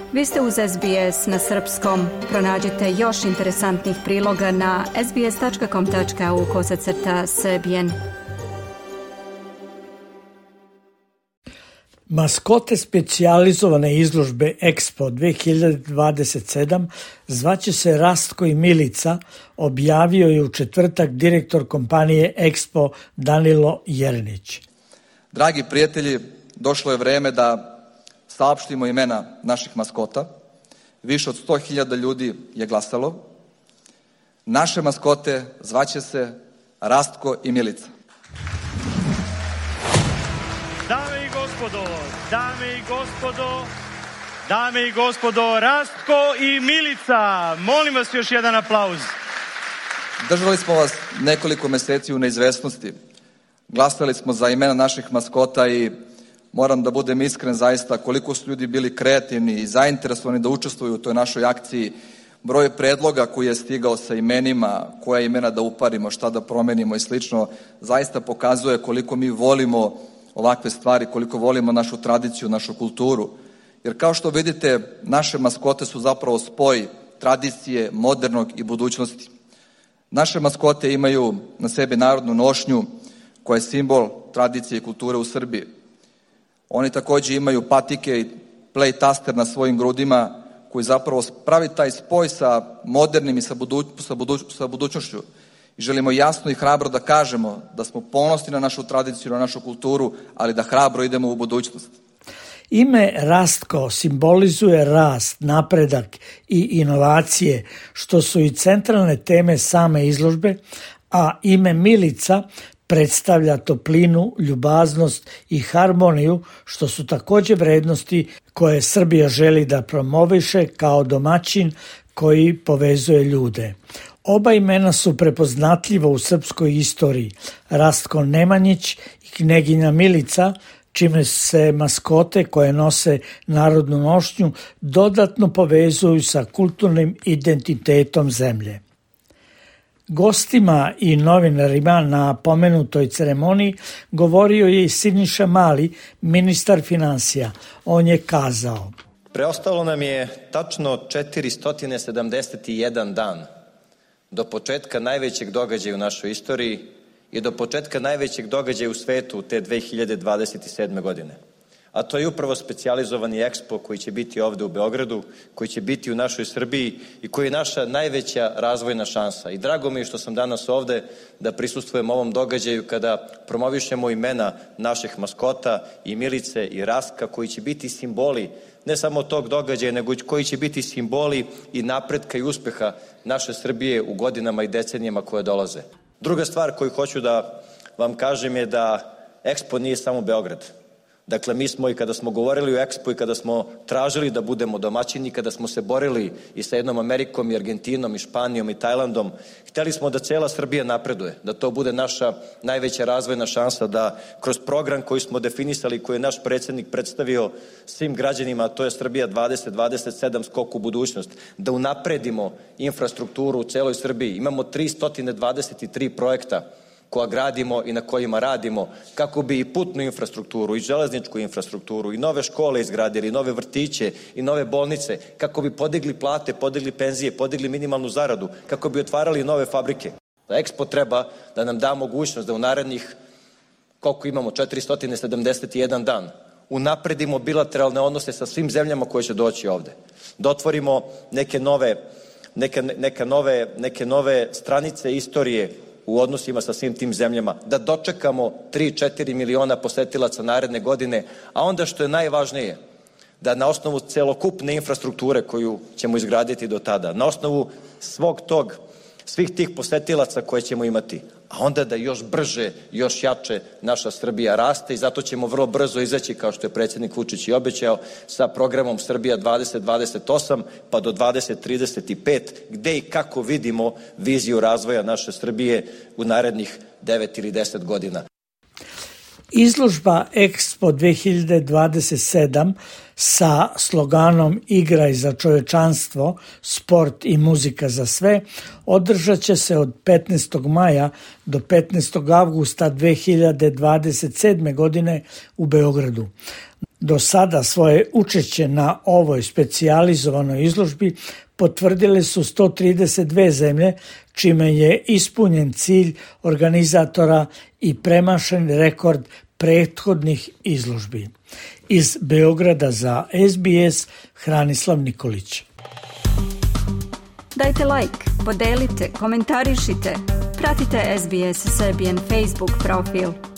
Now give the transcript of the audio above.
Vi ste uz SBS na srpskom. Pronađite još interesantnih priloga na sbs.com.au/srbijen. Maskote specijalizovane izložbe Expo 2027 zvaće se Rastko i Milica, objavio je u četvrtak direktor kompanije Expo Danilo Jernić. Dragi prijatelji, došlo je vreme da saopštimo imena naših maskota. Više od 100.000 ljudi je glasalo. Naše maskote zvaće se Rastko i Milica. Dame i gospodo, Rastko i Milica. Molim vas još jedan aplauz. Držali smo vas nekoliko meseci u neizvesnosti. Glasali smo za imena naših maskota i moram da budem iskren zaista koliko su ljudi bili kreativni i zainteresovani da učestvuju u toj našoj akciji. Broj predloga koji je stigao sa imenima, koja imena da uparimo, šta da promenimo i slično, zaista pokazuje koliko mi volimo ovakve stvari, koliko volimo našu tradiciju, našu kulturu. Jer kao što vidite, naše maskote su zapravo spoj tradicije, modernog i budućnosti. Naše maskote imaju na sebi narodnu nošnju koja je simbol tradicije i kulture u Srbiji. Oni takođe imaju patike i play taster na svojim grudima koji zapravo pravi taj spoj sa modernim i sa budućnošću. I želimo jasno i hrabro da kažemo da smo ponosni na našu tradiciju, na našu kulturu, ali da hrabro idemo u budućnost. Ime Rastko simbolizuje rast, napredak i inovacije, što su i centralne teme same izložbe, a ime Milica predstavlja toplinu, ljubaznost i harmoniju, što su takođe vrednosti koje Srbija želi da promoviše kao domaćin koji povezuje ljude. Oba imena su prepoznatljiva u srpskoj istoriji. Rastko Nemanjić i kneginja Milica, čime se maskote koje nose narodnu nošnju dodatno povezuju sa kulturnim identitetom zemlje. Gostima i novinarima na pomenutoj ceremoniji govorio je i Siniša Mali, ministar finansija. On je kazao: Preostalo nam je tačno 471 dan do početka najvećeg događaja u našoj istoriji i do početka najvećeg događaja u svetu te 2027. godine. A to je upravo specijalizovani Expo koji će biti ovde u Beogradu, koji će biti u našoj Srbiji i koji je naša najveća razvojna šansa. I drago mi je što sam danas ovde da prisustvujem ovom događaju kada promovišemo imena naših maskota i Milice i Rastka koji će biti simboli ne samo tog događaja, nego koji će biti simboli i napretka i uspeha naše Srbije u godinama i decenijama koje dolaze. Druga stvar koju hoću da vam kažem je da Expo nije samo Beograd. Dakle, mi smo i kada smo govorili o Expo i kada smo tražili da budemo domaćini, kada smo se borili i sa jednom Amerikom i Argentinom i Španijom i Tajlandom, hteli smo da cela Srbija napreduje, da to bude naša najveća razvojna šansa, da kroz program koji smo definisali, koji je naš predsjednik predstavio svim građanima, a to je Srbija 2027 skok u budućnost, da unapredimo infrastrukturu u celoj Srbiji. Imamo 323 projekta koja gradimo i na kojima radimo, kako bi i putnu infrastrukturu, i železničku infrastrukturu, i nove škole izgradili, i nove vrtiće, i nove bolnice, kako bi podigli plate, podigli penzije, podigli minimalnu zaradu, kako bi otvarali nove fabrike. Expo treba da nam da mogućnost da u narednih, koliko imamo, 471 dan, unapredimo bilateralne odnose sa svim zemljama koje će doći ovde. Da otvorimo neke nove stranice istorije u odnosima sa svim tim zemljama, da dočekamo 3-4 miliona posetilaca naredne godine, a onda što je najvažnije, da na osnovu celokupne infrastrukture koju ćemo izgraditi do tada, na osnovu svih tih posetilaca koje ćemo imati, a onda da još brže, još jače naša Srbija raste i zato ćemo vrlo brzo izaći, kao što je predsjednik Vučić i obećao, sa programom Srbija 2028 pa do 2035, gde i kako vidimo viziju razvoja naše Srbije u narednih 9 ili 10 godina. Izložba Expo 2027 sa sloganom Igraj za čovečanstvo, sport i muzika za sve održat će se od 15. maja do 15. avgusta 2027. godine u Beogradu. Do sada svoje učešće na ovoj specijalizovanoj izložbi potvrdile su 132 zemlje, čime je ispunjen cilj organizatora i premašen rekord prethodnih izložbi. Iz Beograda za SBS, Hranislav Nikolić. Dajte like, podelite, komentarišite, pratite SBS Serbian Facebook profil.